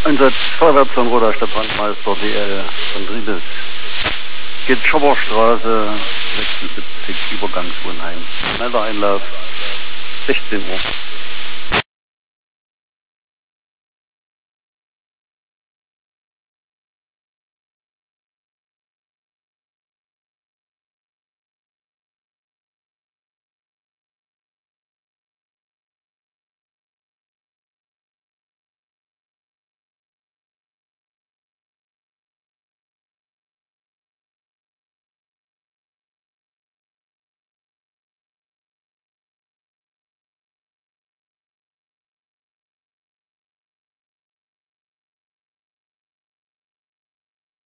Einsatz vorwärts von Roter Stefan-Meister DL von Driebes. Geht Schopperstraße 76 Übergang Wohnheim. Melder Einlauf 16 Uhr.